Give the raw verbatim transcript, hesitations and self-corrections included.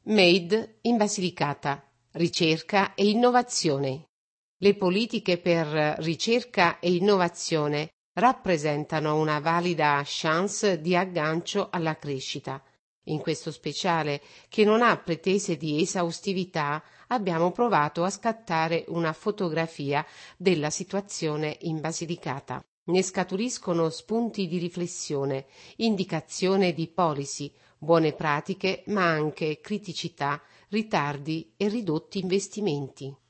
Made in Basilicata. Ricerca e innovazione. Le politiche per ricerca e innovazione rappresentano una valida chance di aggancio alla crescita. In questo speciale, che non ha pretese di esaustività, abbiamo provato a scattare una fotografia della situazione in Basilicata. Ne scaturiscono spunti di riflessione, indicazione di policy, buone pratiche, ma anche criticità, ritardi e ridotti investimenti.